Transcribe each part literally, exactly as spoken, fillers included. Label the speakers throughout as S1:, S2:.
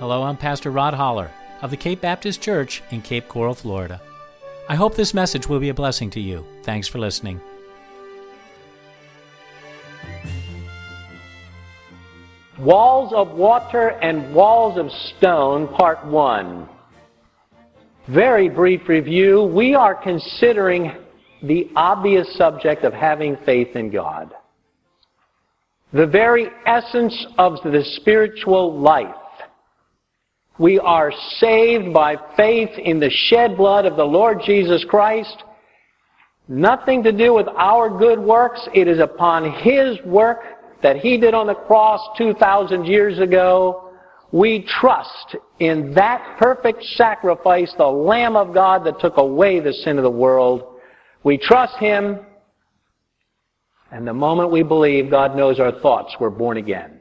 S1: Hello, I'm Pastor Rod Holler of the Cape Baptist Church in Cape Coral, Florida. I hope this message will be a blessing to you. Thanks for listening.
S2: Walls of Water and Walls of Stone, Part one. Very brief review. We are considering the obvious subject of having faith in God. The very essence of the spiritual life. We are saved by faith in the shed blood of the Lord Jesus Christ. Nothing to do with our good works. It is upon His work that He did on the cross two thousand years ago. We trust in that perfect sacrifice, the Lamb of God that took away the sin of the world. We trust Him, and the moment we believe, God knows our thoughts, we're born again.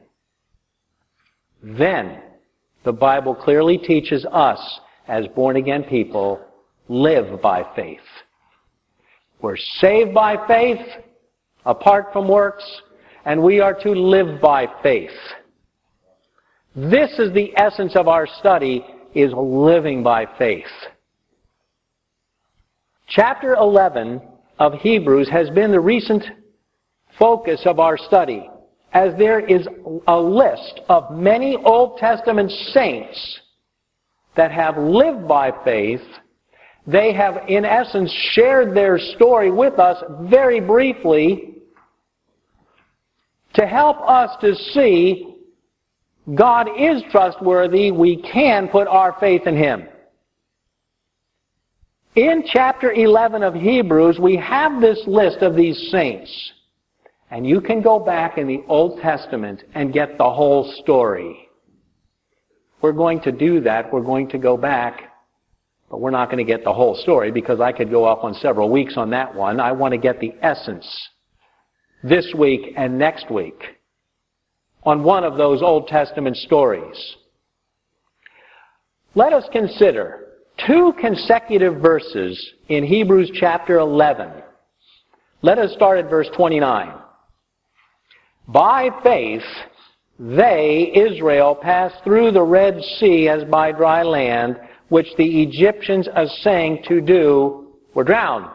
S2: Then, the Bible clearly teaches us, as born-again people, live by faith. We're saved by faith, apart from works, and we are to live by faith. This is the essence of our study, is living by faith. Chapter eleven of Hebrews has been the recent focus of our study, as there is a list of many Old Testament saints that have lived by faith. They have, in essence, shared their story with us very briefly to help us to see God is trustworthy. We can put our faith in Him. In chapter eleven of Hebrews, we have this list of these saints. And you can go back in the Old Testament and get the whole story. We're going to do that. We're going to go back. But we're not going to get the whole story because I could go off on several weeks on that one. I want to get the essence this week and next week on one of those Old Testament stories. Let us consider two consecutive verses in Hebrews chapter eleven. Let us start at verse twenty-nine. By faith, they, Israel, passed through the Red Sea as by dry land, which the Egyptians, assaying to do, were drowned.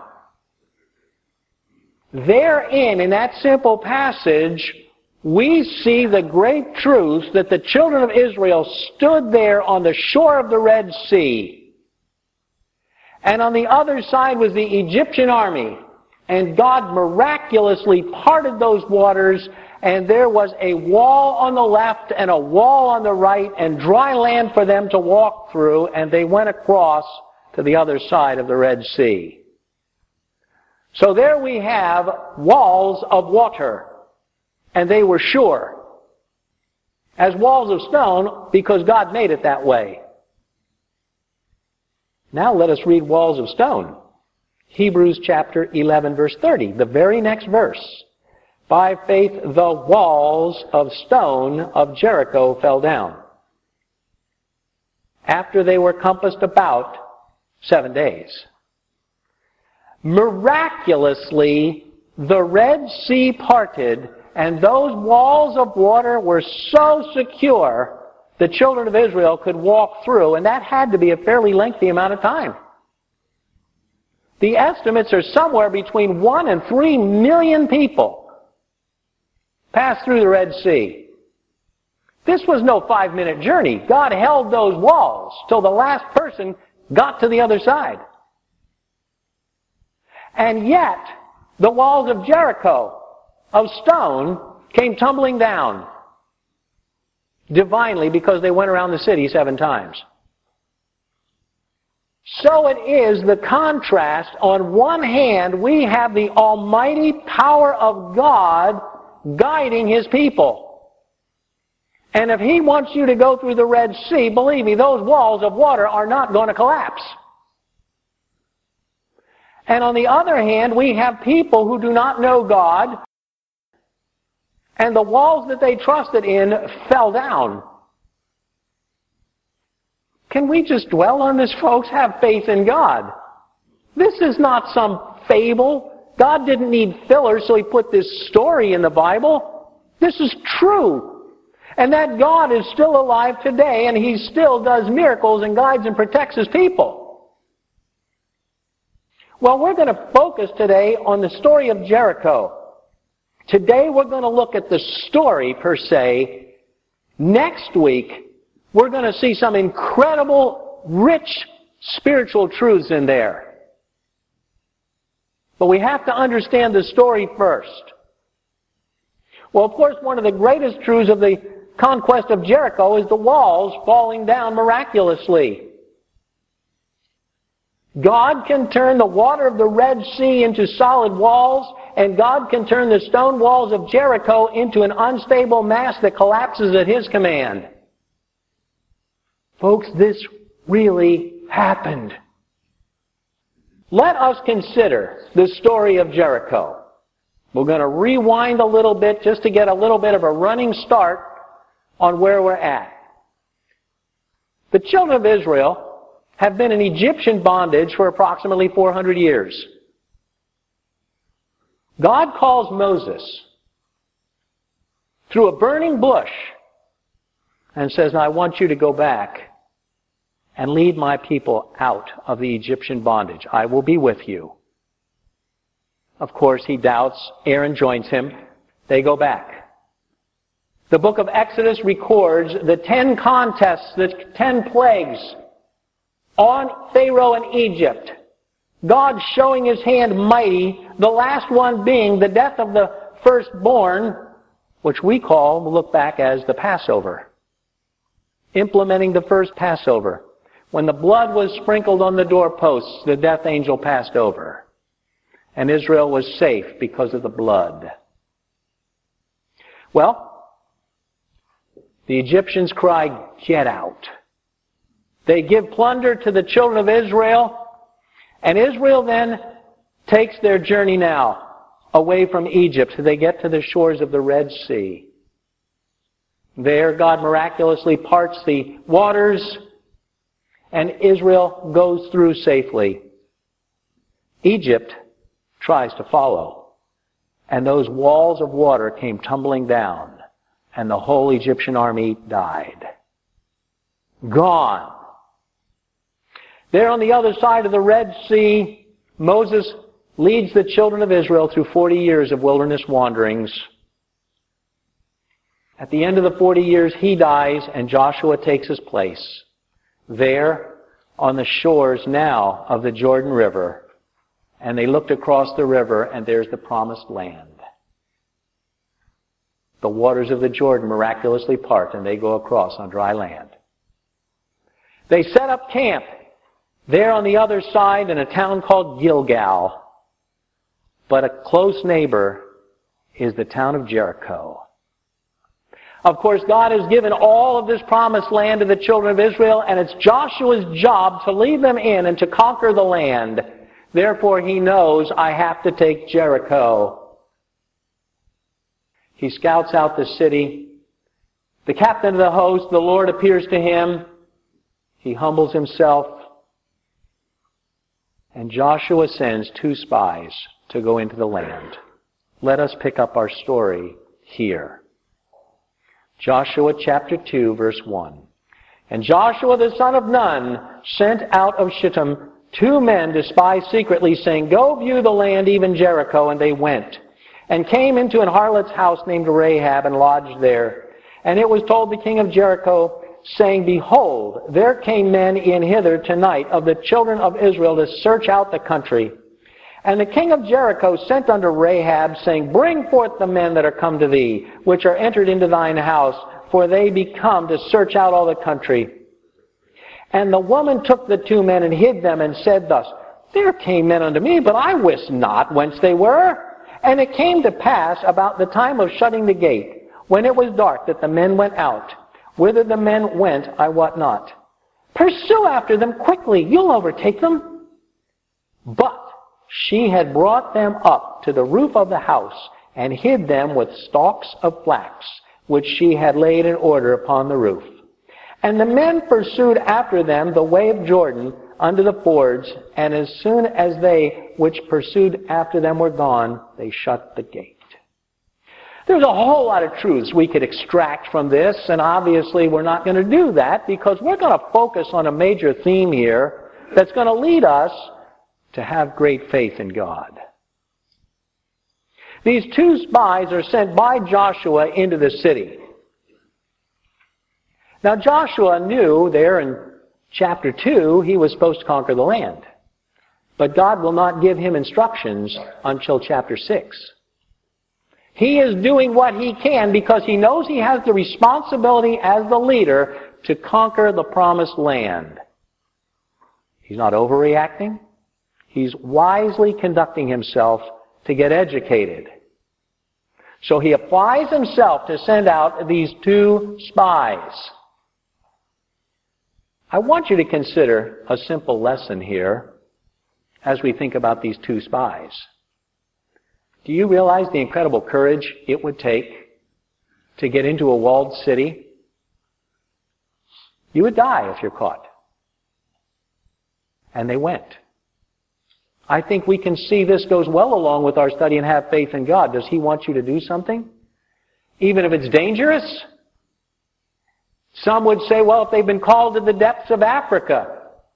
S2: Therein, in that simple passage, we see the great truth that the children of Israel stood there on the shore of the Red Sea. And on the other side was the Egyptian army. And God miraculously parted those waters, and there was a wall on the left and a wall on the right and dry land for them to walk through, and they went across to the other side of the Red Sea. So there we have walls of water, and they were sure, as walls of stone, because God made it that way. Now let us read walls of stone. Hebrews chapter eleven, verse thirty, the very next verse. By faith the walls of stone of Jericho fell down, after they were compassed about seven days. Miraculously, the Red Sea parted, and those walls of water were so secure, the children of Israel could walk through, and that had to be a fairly lengthy amount of time. The estimates are somewhere between one and three million people passed through the Red Sea. This was no five-minute journey. God held those walls till the last person got to the other side. And yet, the walls of Jericho, of stone, came tumbling down divinely because they went around the city seven times. So it is the contrast. On one hand, we have the almighty power of God guiding His people. And if He wants you to go through the Red Sea, believe me, those walls of water are not going to collapse. And on the other hand, we have people who do not know God, and the walls that they trusted in fell down. Can we just dwell on this, folks? Have faith in God. This is not some fable. God didn't need fillers, so He put this story in the Bible. This is true. And that God is still alive today, and He still does miracles and guides and protects His people. Well, we're going to focus today on the story of Jericho. Today we're going to look at the story per se. Next week, we're going to see some incredible, rich spiritual truths in there. But we have to understand the story first. Well, of course, one of the greatest truths of the conquest of Jericho is the walls falling down miraculously. God can turn the water of the Red Sea into solid walls, and God can turn the stone walls of Jericho into an unstable mass that collapses at His command. Folks, this really happened. Let us consider the story of Jericho. We're going to rewind a little bit just to get a little bit of a running start on where we're at. The children of Israel have been in Egyptian bondage for approximately four hundred years. God calls Moses through a burning bush and says, "Now I want you to go back and lead my people out of the Egyptian bondage. I will be with you." Of course, he doubts. Aaron joins him. They go back. The book of Exodus records the ten contests, the ten plagues on Pharaoh and Egypt. God showing His hand mighty, the last one being the death of the firstborn, which we call, we'll look back as the Passover. Implementing the first Passover. When the blood was sprinkled on the doorposts, the death angel passed over. And Israel was safe because of the blood. Well, the Egyptians cry, "Get out." They give plunder to the children of Israel, and Israel then takes their journey now away from Egypt. They get to the shores of the Red Sea. There, God miraculously parts the waters, and Israel goes through safely. Egypt tries to follow, and those walls of water came tumbling down, and the whole Egyptian army died. Gone. There on the other side of the Red Sea, Moses leads the children of Israel through forty years of wilderness wanderings. At the end of the forty years, he dies, and Joshua takes his place. There, on the shores now of the Jordan River, and they looked across the river, and there's the promised land. The waters of the Jordan miraculously part, and they go across on dry land. They set up camp there on the other side in a town called Gilgal. But a close neighbor is the town of Jericho. Of course, God has given all of this promised land to the children of Israel, and it's Joshua's job to lead them in and to conquer the land. Therefore, he knows, I have to take Jericho. He scouts out the city. The captain of the host, the Lord, appears to him. He humbles himself. And Joshua sends two spies to go into the land. Let us pick up our story here. Joshua chapter two, verse one. And Joshua the son of Nun sent out of Shittim two men to spy secretly, saying, "Go view the land, even Jericho." And they went, and came into an harlot's house named Rahab, and lodged there. And it was told the king of Jericho, saying, "Behold, there came men in hither tonight of the children of Israel to search out the country." And the king of Jericho sent unto Rahab, saying, "Bring forth the men that are come to thee, which are entered into thine house, for they be come to search out all the country." And the woman took the two men and hid them, and said thus, "There came men unto me, but I wist not whence they were. And it came to pass about the time of shutting the gate, when it was dark, that the men went out. Whither the men went, I wot not. Pursue after them quickly, you'll overtake them." But she had brought them up to the roof of the house, and hid them with stalks of flax, which she had laid in order upon the roof. And the men pursued after them the way of Jordan unto the fords, and as soon as they which pursued after them were gone, they shut the gate. There's a whole lot of truths we could extract from this, and obviously we're not going to do that because we're going to focus on a major theme here that's going to lead us to have great faith in God. These two spies are sent by Joshua into the city. Now Joshua knew there in chapter two he was supposed to conquer the land. But God will not give him instructions until chapter six. He is doing what he can because he knows he has the responsibility as the leader to conquer the promised land. He's not overreacting. He's wisely conducting himself to get educated. So he applies himself to send out these two spies. I want you to consider a simple lesson here as we think about these two spies. Do you realize the incredible courage it would take to get into a walled city? You would die if you're caught. And they went. I think we can see this goes well along with our study and have faith in God. Does He want you to do something? Even if it's dangerous? Some would say, well, if they've been called to the depths of Africa,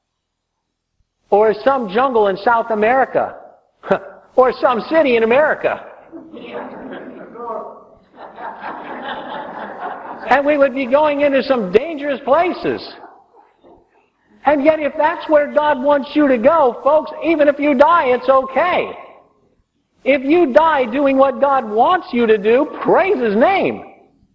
S2: or some jungle in South America, or some city in America. And we would be going into some dangerous places. And yet if that's where God wants you to go, folks, even if you die, it's okay. If you die doing what God wants you to do, praise His name.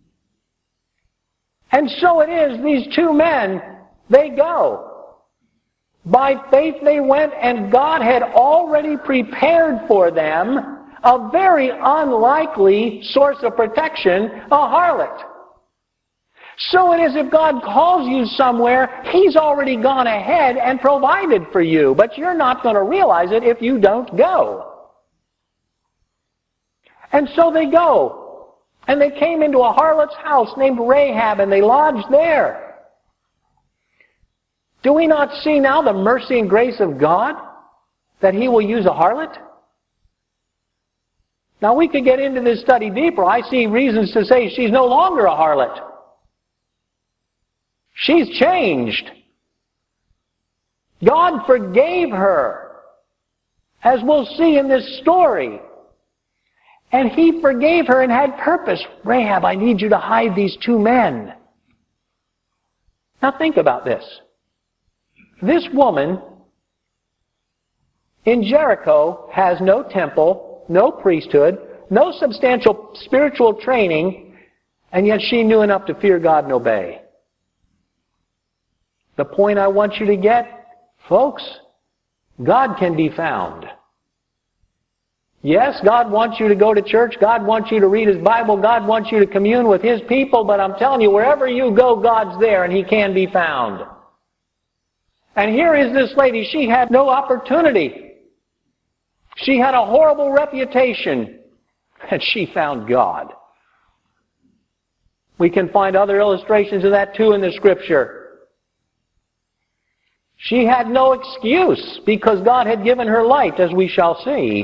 S2: And so it is, these two men, they go. By faith they went, and God had already prepared for them a very unlikely source of protection, a harlot. So it is if God calls you somewhere, He's already gone ahead and provided for you, but you're not going to realize it if you don't go. And so they go, and they came into a harlot's house named Rahab, and they lodged there. Do we not see now the mercy and grace of God that He will use a harlot? Now we could get into this study deeper. I see reasons to say she's no longer a harlot. She's changed. God forgave her, as we'll see in this story. And He forgave her and had purpose. Rahab, I need you to hide these two men. Now think about this. This woman in Jericho has no temple, no priesthood, no substantial spiritual training, and yet she knew enough to fear God and obey. The point I want you to get, folks, God can be found. Yes, God wants you to go to church. God wants you to read His Bible. God wants you to commune with His people. But I'm telling you, wherever you go, God's there and He can be found. And here is this lady. She had no opportunity. She had a horrible reputation. And she found God. We can find other illustrations of that too in the Scripture. She had no excuse because God had given her light, as we shall see.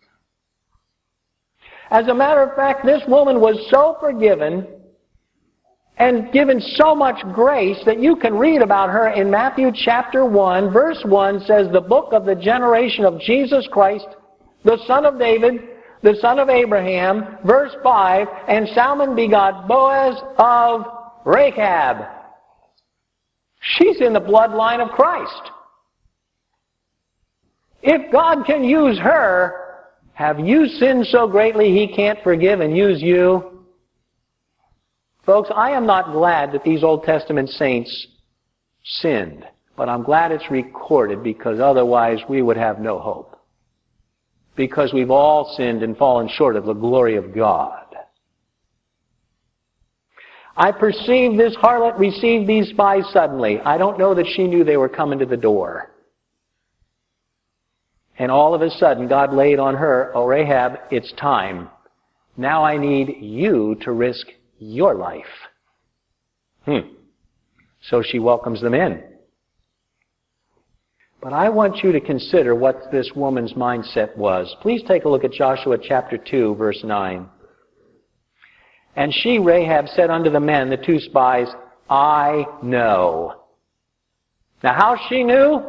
S2: As a matter of fact, this woman was so forgiven and given so much grace that you can read about her in Matthew chapter one, verse one says, the book of the generation of Jesus Christ, the son of David, the son of Abraham, verse five, and Salmon begot Boaz of Rahab. She's in the bloodline of Christ. If God can use her, have you sinned so greatly He can't forgive and use you? Folks, I am not glad that these Old Testament saints sinned, but I'm glad it's recorded because otherwise we would have no hope. Because we've all sinned and fallen short of the glory of God. I perceive this harlot received these spies suddenly. I don't know that she knew they were coming to the door. And all of a sudden, God laid on her, oh, Rahab, it's time. Now I need you to risk your life. Hmm. So she welcomes them in. But I want you to consider what this woman's mindset was. Please take a look at Joshua chapter two, verse nine. And she, Rahab, said unto the men, the two spies, I know. Now how she knew?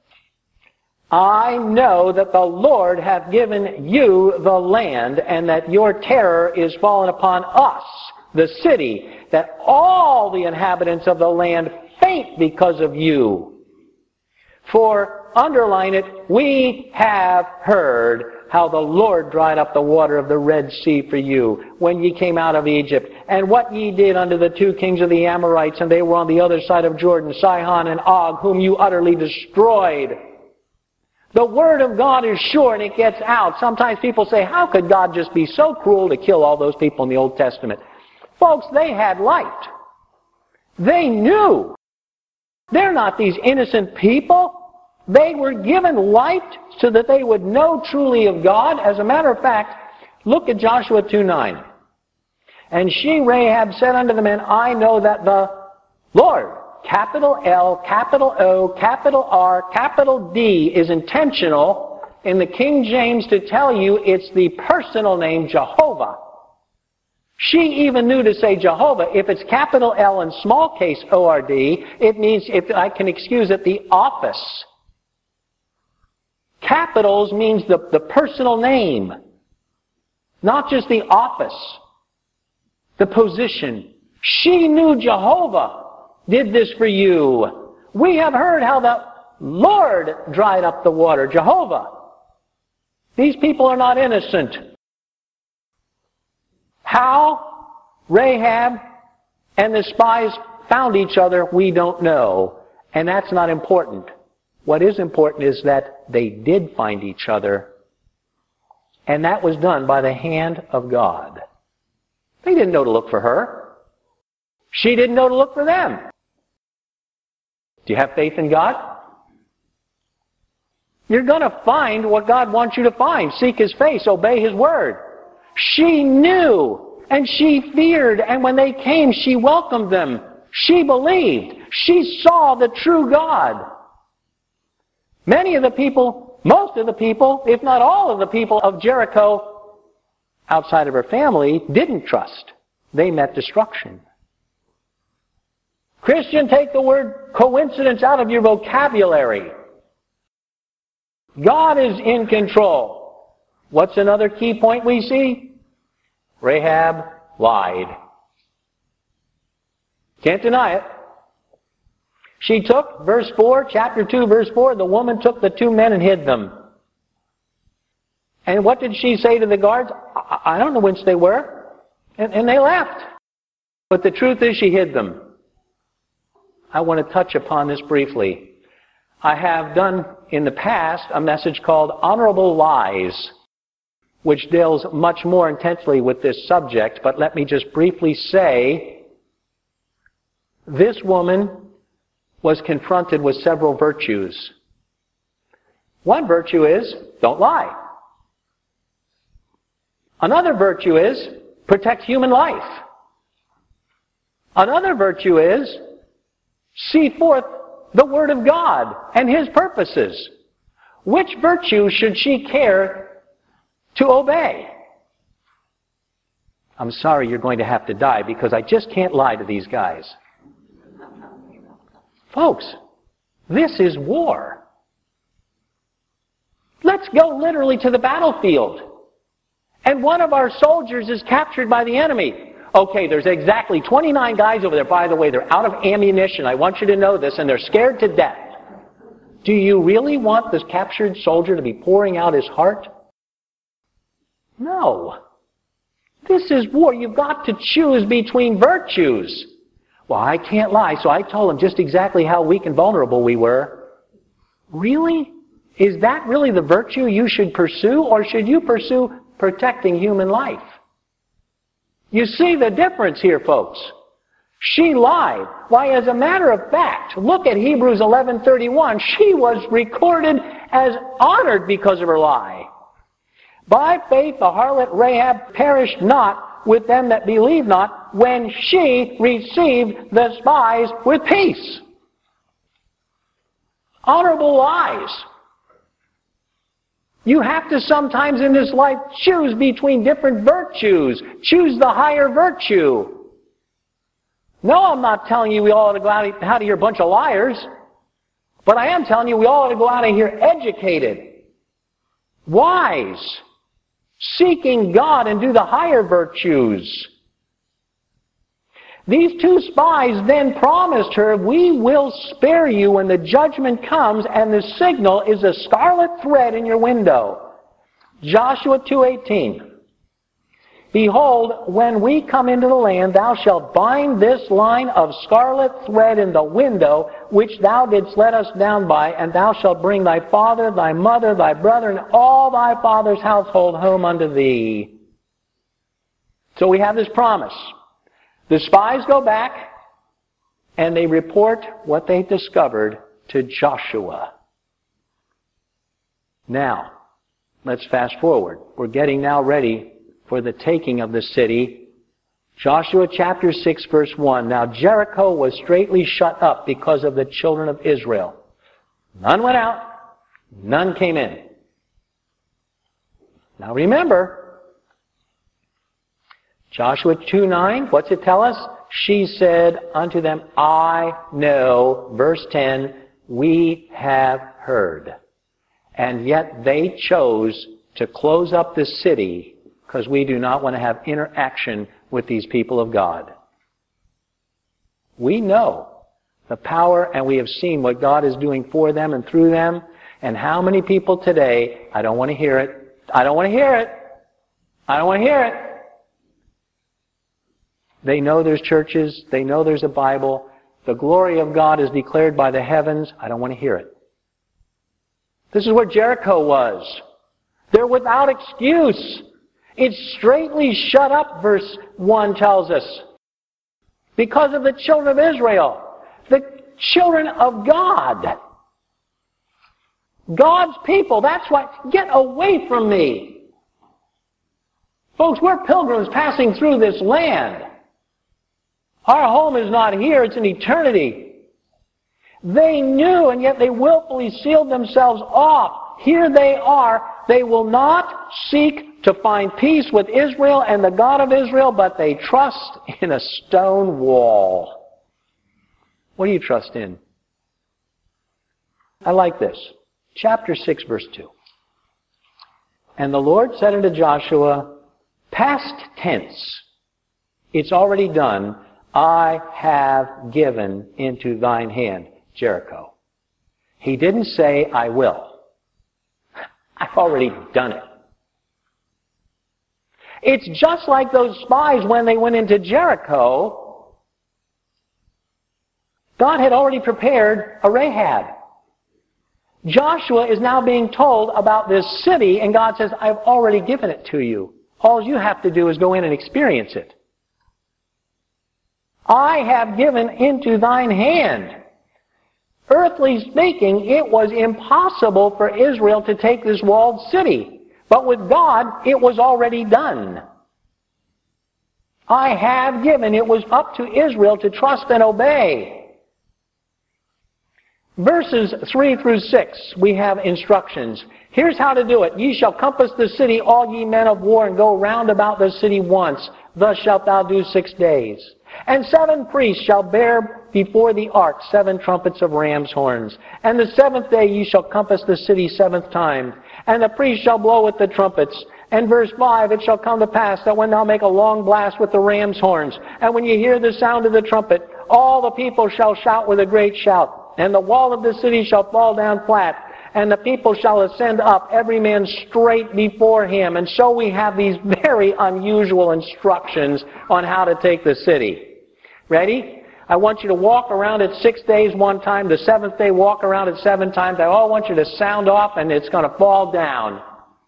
S2: I know that the Lord hath given you the land, and that your terror is fallen upon us, the city, that all the inhabitants of the land faint because of you. For, underline it, we have heard how the Lord dried up the water of the Red Sea for you when ye came out of Egypt, and what ye did unto the two kings of the Amorites, and they were on the other side of Jordan, Sihon and Og, whom you utterly destroyed. The Word of God is sure, and it gets out. Sometimes people say, how could God just be so cruel to kill all those people in the Old Testament? Folks, they had light. They knew. They're not these innocent people. They were given light so that they would know truly of God. As a matter of fact, look at Joshua two nine. And she, Rahab, said unto the men, I know that the Lord, capital L, capital O, capital R, capital D, is intentional in the King James to tell you it's the personal name Jehovah. She even knew to say Jehovah. If it's capital L and small case O R D, it means, if I can excuse it, the office. Capitals means the, the personal name, not just the office, the position. She knew Jehovah did this for you. We have heard how the Lord dried up the water, Jehovah. These people are not innocent. How Rahab and the spies found each other, we don't know. And that's not important. What is important is that they did find each other, and that was done by the hand of God. They didn't know to look for her. She didn't know to look for them. Do you have faith in God? You're going to find what God wants you to find. Seek His face, obey His word. She knew, and she feared, and when they came, she welcomed them. She believed. She saw the true God. Many of the people, most of the people, if not all of the people of Jericho, outside of her family, didn't trust. They met destruction. Christian, take the word coincidence out of your vocabulary. God is in control. What's another key point we see? Rahab lied. Can't deny it. She took, verse four, chapter two, verse four, the woman took the two men and hid them. And what did she say to the guards? I, I don't know whence they were. And, and they left. But the truth is she hid them. I want to touch upon this briefly. I have done in the past a message called Honorable Lies, which deals much more intensely with this subject, but let me just briefly say, this woman was confronted with several virtues. One virtue is, don't lie. Another virtue is, protect human life. Another virtue is, see forth the Word of God and His purposes. Which virtue should she care to obey? I'm sorry you're going to have to die because I just can't lie to these guys. Folks, this is war. Let's go literally to the battlefield. And one of our soldiers is captured by the enemy. Okay, there's exactly twenty-nine guys over there. By the way, they're out of ammunition. I want you to know this, and they're scared to death. Do you really want this captured soldier to be pouring out his heart? No. This is war. You've got to choose between virtues. Well, I can't lie, so I told him just exactly how weak and vulnerable we were. Really? Is that really the virtue you should pursue, or should you pursue protecting human life? You see the difference here, folks. She lied. Why, as a matter of fact, look at Hebrews eleven thirty-one. She was recorded as honored because of her lie. By faith the harlot Rahab perished not with them that believe not, when she received the spies with peace. Honorable lies. You have to sometimes in this life choose between different virtues. Choose the higher virtue. No, I'm not telling you we all ought to go out of here a bunch of liars. But I am telling you we all ought to go out of here educated, wise, seeking God and do the higher virtues. These two spies then promised her, we will spare you when the judgment comes, and the signal is a scarlet thread in your window. Joshua two eighteen. Behold, when we come into the land, thou shalt bind this line of scarlet thread in the window, which thou didst let us down by, and thou shalt bring thy father, thy mother, thy brother, and all thy father's household home unto thee. So we have this promise. The spies go back, and they report what they discovered to Joshua. Now, let's fast forward. We're getting now ready for the taking of the city. Joshua chapter six, verse one. Now Jericho was straitly shut up because of the children of Israel. None went out, none came in. Now remember, Joshua two nine, what's it tell us? She said unto them, I know, verse ten, we have heard. And yet they chose to close up the city because we do not want to have interaction with these people of God. We know the power, and we have seen what God is doing for them and through them. And how many people today, I don't want to hear it. I don't want to hear it. I don't want to hear it. They know there's churches. They know there's a Bible. The glory of God is declared by the heavens. I don't want to hear it. This is where Jericho was. They're without excuse. It's straitly shut up, verse one tells us, because of the children of Israel, the children of God. God's people, that's why, get away from me. Folks, we're pilgrims passing through this land. Our home is not here, it's in eternity. They knew, and yet they willfully sealed themselves off. Here they are. They will not seek to find peace with Israel and the God of Israel, but they trust in a stone wall. What do you trust in? I like this. Chapter six, verse two. And the Lord said unto Joshua, past tense, it's already done, I have given into thine hand Jericho. He didn't say, I will. I've already done it. It's just like those spies when they went into Jericho. God had already prepared a Rahab. Joshua is now being told about this city, and God says, I've already given it to you. All you have to do is go in and experience it. I have given into thine hand. Earthly speaking, it was impossible for Israel to take this walled city. But with God, it was already done. I have given. It was up to Israel to trust and obey. Verses three through six, we have instructions. Here's how to do it. Ye shall compass the city, all ye men of war, and go round about the city once. Thus shalt thou do six days. And seven priests shall bear before the ark seven trumpets of ram's horns. And the seventh day ye shall compass the city seventh time. And the priests shall blow with the trumpets. And verse five, it shall come to pass that when thou make a long blast with the ram's horns, and when ye hear the sound of the trumpet, all the people shall shout with a great shout. And the wall of the city shall fall down flat. And the people shall ascend up, every man straight before him. And so we have these very unusual instructions on how to take the city. Ready? I want you to walk around it six days one time. The seventh day, walk around it seven times. I all want you to sound off, and it's going to fall down.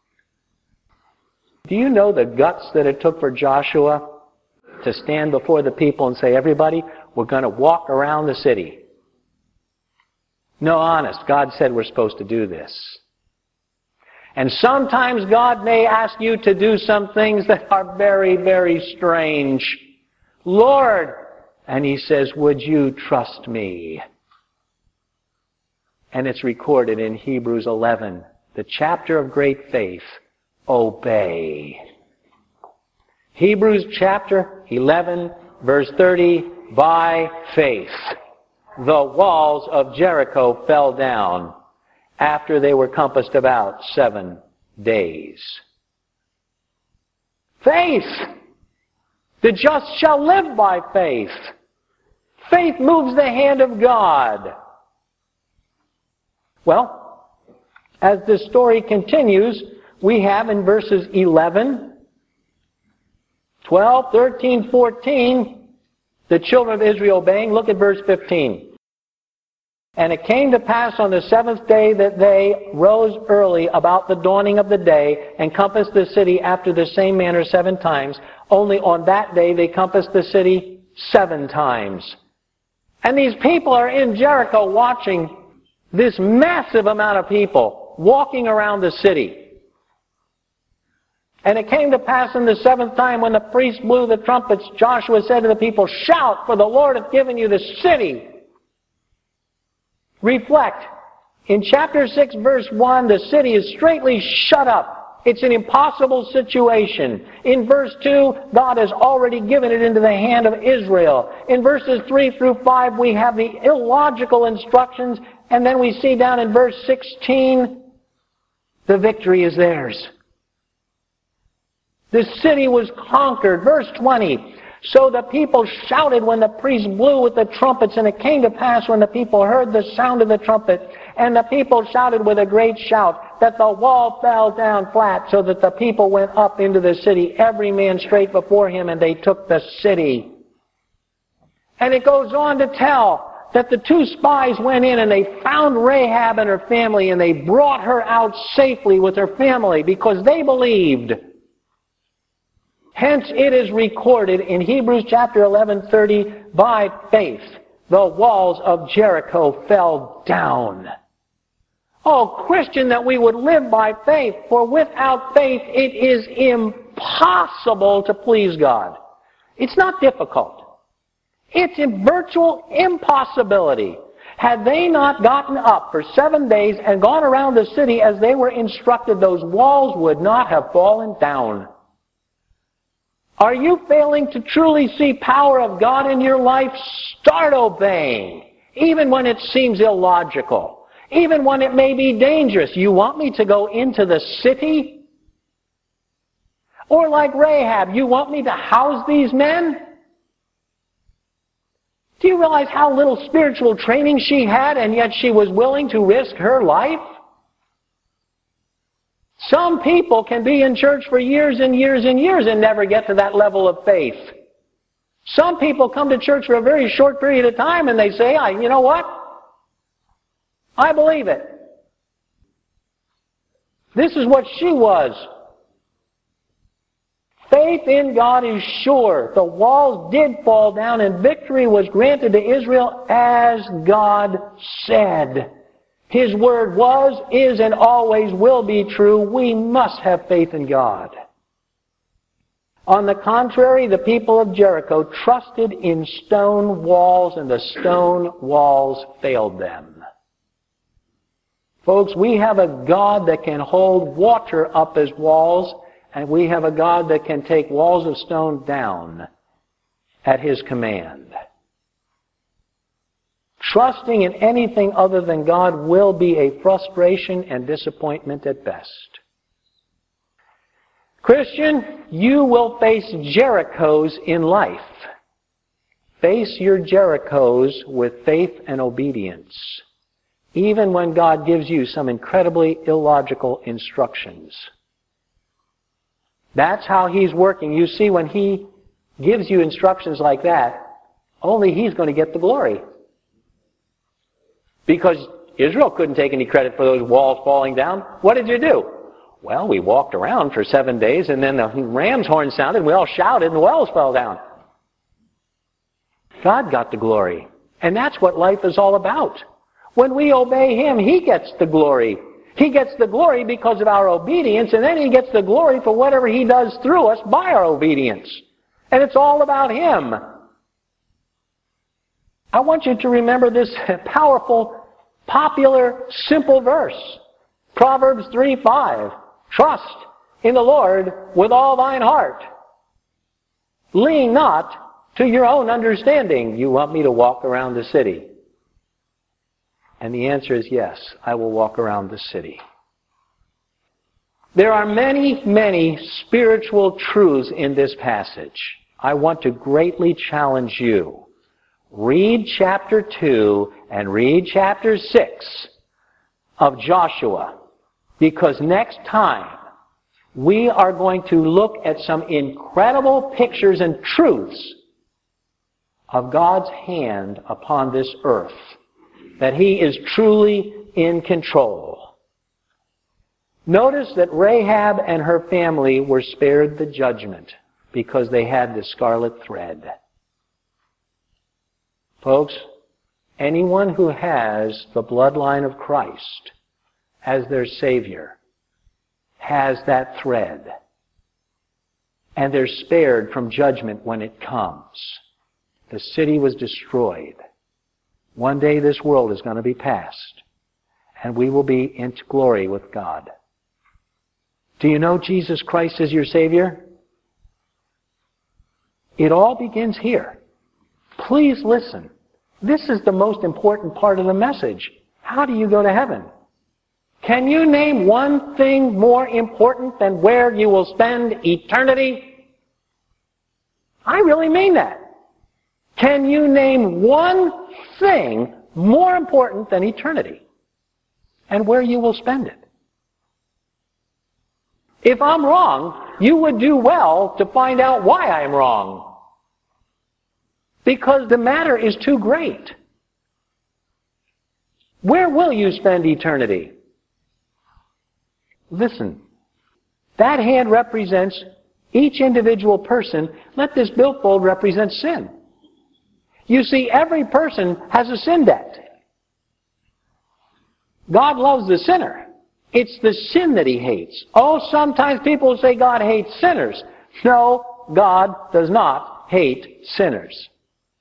S2: Do you know the guts that it took for Joshua to stand before the people and say, everybody, we're going to walk around the city? No, honest, God said we're supposed to do this. And sometimes God may ask you to do some things that are very, very strange. Lord, and He says, would you trust me? And it's recorded in Hebrews eleven the chapter of great faith, obey. Hebrews chapter eleven, verse thirty, by faith, the walls of Jericho fell down after they were compassed about seven days. Faith! The just shall live by faith. Faith moves the hand of God. Well, as this story continues, we have in verses eleven, twelve, thirteen, fourteen, the children of Israel obeying. Look at verse fifteen. And it came to pass on the seventh day that they rose early about the dawning of the day and compassed the city after the same manner seven times. Only on that day they compassed the city seven times. And these people are in Jericho watching this massive amount of people walking around the city. And it came to pass in the seventh time when the priests blew the trumpets, Joshua said to the people, shout, for the Lord hath given you the city. Reflect. In chapter six, verse one, the city is straightly shut up. It's an impossible situation. In verse two, God has already given it into the hand of Israel. In verses three through five, we have the illogical instructions, and then we see down in verse sixteen, the victory is theirs. The city was conquered. Verse twenty, so the people shouted when the priests blew with the trumpets, and it came to pass when the people heard the sound of the trumpet, and the people shouted with a great shout, that the wall fell down flat, so that the people went up into the city, every man straight before him, and they took the city. And it goes on to tell that the two spies went in and they found Rahab and her family, and they brought her out safely with her family because they believed. Hence it is recorded in Hebrews chapter eleven thirty, by faith the walls of Jericho fell down. Oh, Christian, that we would live by faith, for without faith it is impossible to please God. It's not difficult. It's a virtual impossibility. Had they not gotten up for seven days and gone around the city as they were instructed, those walls would not have fallen down. Are you failing to truly see power of God in your life? Start obeying, even when it seems illogical, even when it may be dangerous. You want me to go into the city? Or like Rahab, you want me to house these men? Do you realize how little spiritual training she had, and yet she was willing to risk her life? Some people can be in church for years and years and years and never get to that level of faith. Some people come to church for a very short period of time and they say, I, you know what? I believe it. This is what she was. Faith in God is sure. The walls did fall down and victory was granted to Israel as God said. His word was, is, and always will be true. We must have faith in God. On the contrary, the people of Jericho trusted in stone walls, and the stone walls failed them. Folks, we have a God that can hold water up as walls, and we have a God that can take walls of stone down at His command. Trusting in anything other than God will be a frustration and disappointment at best. Christian, you will face Jerichos in life. Face your Jerichos with faith and obedience, even when God gives you some incredibly illogical instructions. That's how He's working. You see, when He gives you instructions like that, only He's going to get the glory. Because Israel couldn't take any credit for those walls falling down. What did you do? Well, we walked around for seven days, and then the ram's horn sounded, and we all shouted, and the wells fell down. God got the glory. And that's what life is all about. When we obey Him, He gets the glory. He gets the glory because of our obedience, and then He gets the glory for whatever He does through us by our obedience. And it's all about Him. I want you to remember this powerful, popular, simple verse. Proverbs three five. Trust in the Lord with all thine heart. Lean not to your own understanding. You want me to walk around the city? And the answer is yes, I will walk around the city. There are many, many spiritual truths in this passage. I want to greatly challenge you. Read chapter two and read chapter six of Joshua, because next time we are going to look at some incredible pictures and truths of God's hand upon this earth, that He is truly in control. Notice that Rahab and her family were spared the judgment because they had the scarlet thread. Folks, anyone who has the bloodline of Christ as their Savior has that thread. And they're spared from judgment when it comes. The city was destroyed. One day this world is going to be past, and we will be into glory with God. Do you know Jesus Christ is your Savior? It all begins here. Please listen. This is the most important part of the message. How do you go to heaven? Can you name one thing more important than where you will spend eternity? I really mean that. Can you name one thing more important than eternity and where you will spend it? If I'm wrong, you would do well to find out why I'm wrong. Because the matter is too great. Where will you spend eternity? Listen, that hand represents each individual person. Let this billfold represent sin. You see, every person has a sin debt. God loves the sinner. It's the sin that He hates. Oh, sometimes people say God hates sinners. No, God does not hate sinners.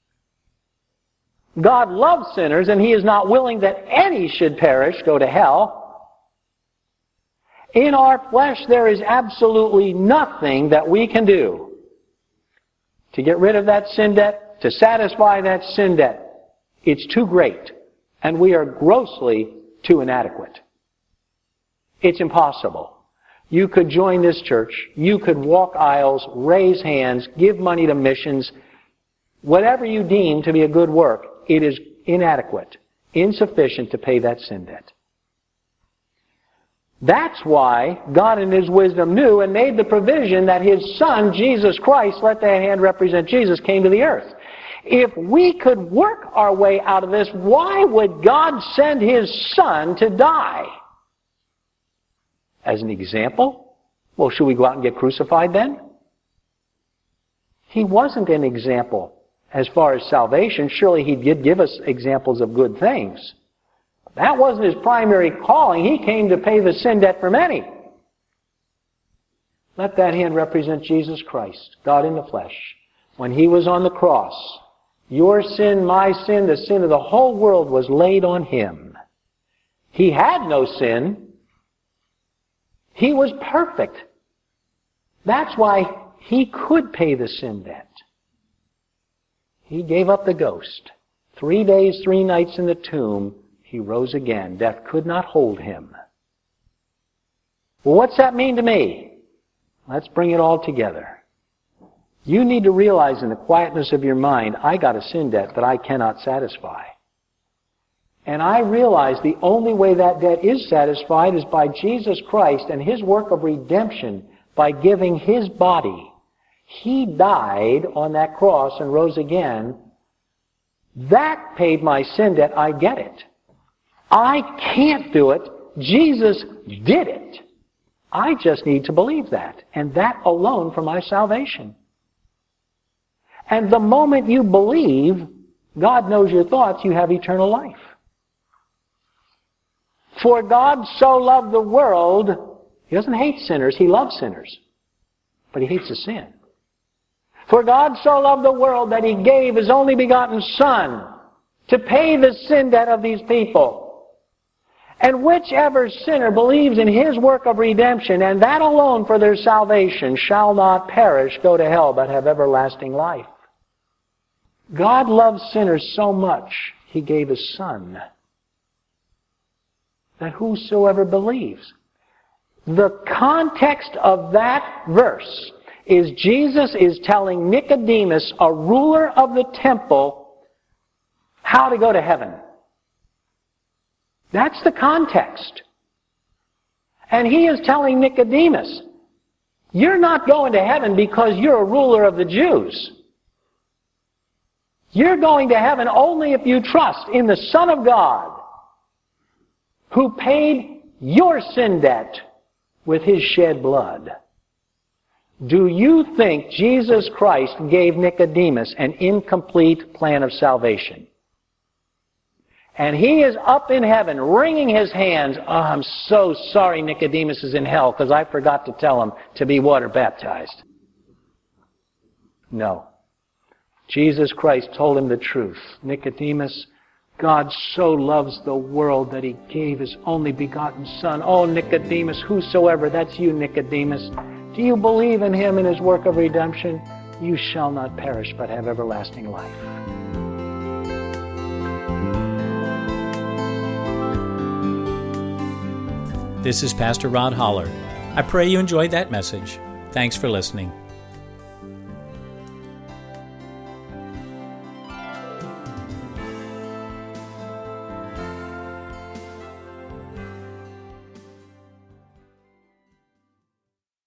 S2: God loves sinners, and He is not willing that any should perish, go to hell. In our flesh, there is absolutely nothing that we can do to get rid of that sin debt, to satisfy that sin debt. It's too great, and we are grossly too inadequate. It's impossible. You could join this church, you could walk aisles, raise hands, give money to missions, whatever you deem to be a good work. It is inadequate, insufficient to pay that sin debt. That's why God in His wisdom knew and made the provision that His Son, Jesus Christ, let that hand represent Jesus, came to the earth. If we could work our way out of this, why would God send His Son to die? As an example? Well, should we go out and get crucified then? He wasn't an example. As far as salvation, surely He did give us examples of good things. That wasn't His primary calling. He came to pay the sin debt for many. Let that hand represent Jesus Christ, God in the flesh. When He was on the cross, your sin, my sin, the sin of the whole world was laid on Him. He had no sin. He was perfect. That's why He could pay the sin debt. He gave up the ghost. Three days, three nights in the tomb, He rose again. Death could not hold Him. Well, what's that mean to me? Let's bring it all together. You need to realize in the quietness of your mind, I got a sin debt that I cannot satisfy. And I realize the only way that debt is satisfied is by Jesus Christ and His work of redemption by giving His body. He died on that cross and rose again. That paid my sin debt. I get it. I can't do it. Jesus did it. I just need to believe that. And that alone for my salvation. And the moment you believe, God knows your thoughts, you have eternal life. For God so loved the world, He doesn't hate sinners, He loves sinners. But He hates the sin. For God so loved the world that He gave His only begotten Son to pay the sin debt of these people. And whichever sinner believes in His work of redemption, and that alone for their salvation, shall not perish, go to hell, but have everlasting life. God loves sinners so much, He gave His Son, that whosoever believes. The context of that verse is Jesus is telling Nicodemus, a ruler of the temple, how to go to heaven. That's the context. And He is telling Nicodemus, you're not going to heaven because you're a ruler of the Jews. You're going to heaven only if you trust in the Son of God, who paid your sin debt with His shed blood. Do you think Jesus Christ gave Nicodemus an incomplete plan of salvation? And he is up in heaven wringing his hands. Oh, I'm so sorry Nicodemus is in hell because I forgot to tell him to be water baptized. No. Jesus Christ told him the truth. Nicodemus, God so loves the world that He gave His only begotten Son. Oh, Nicodemus, whosoever, that's you, Nicodemus. Do you believe in Him and His work of redemption? You shall not perish but have everlasting life.
S1: This is Pastor Rod Holler. I pray you enjoyed that message. Thanks for listening.